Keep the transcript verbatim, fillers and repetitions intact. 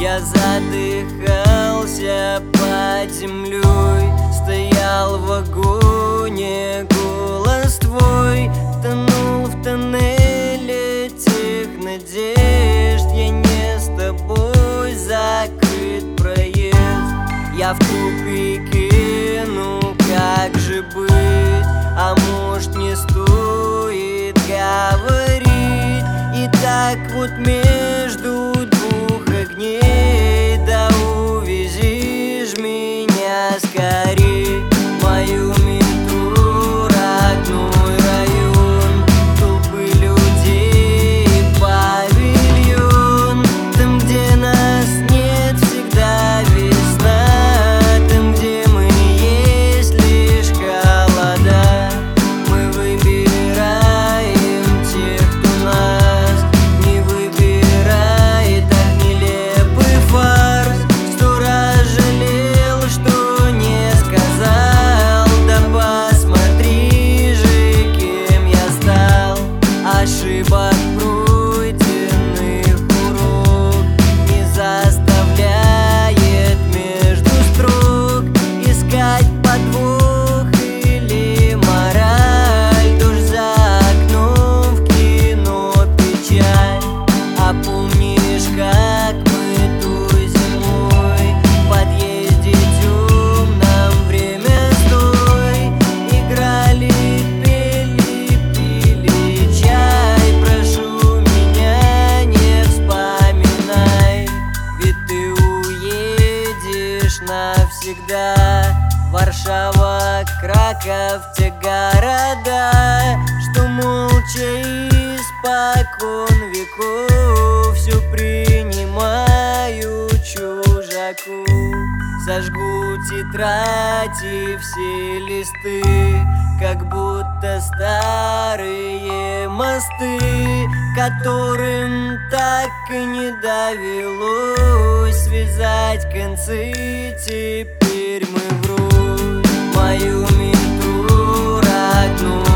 Я задыхался под землей, стоял в вагоне, голос твой тонул в тоннеле тех надежд. Я не с тобой, закрыт проезд. Я в тупике, ну как же быть? А может, не стоит говорить? И так вот между двух огней, да увезишь меня скорей. Мою метро, родной район, толпы людей, павильон. Там, где нас нет, всегда весна. Там, где мы, есть лишь холода. Мы выбираем тех, кто нас не выбирает. Так нелепый фарс. Сто раз жалел, что не сказал. Да посмотри же, кем я стал. Ошибок пройденных урок не заставляет между строк искать подвох или мораль. Дождь за окном, в кино печаль. А помнишь, как мы той зимой в подъезде темном, время стой, играли, пели, пили чай. Прошу, меня не вспоминай, ведь ты уедешь навсегда. Варшава, Краков, те города, что молча испокон веков все принимают чужаку. Сожгу тетради, все листы, как будто старые мосты, которым так и не довелось связать концы. Теперь мы врозь. Мою метро, родную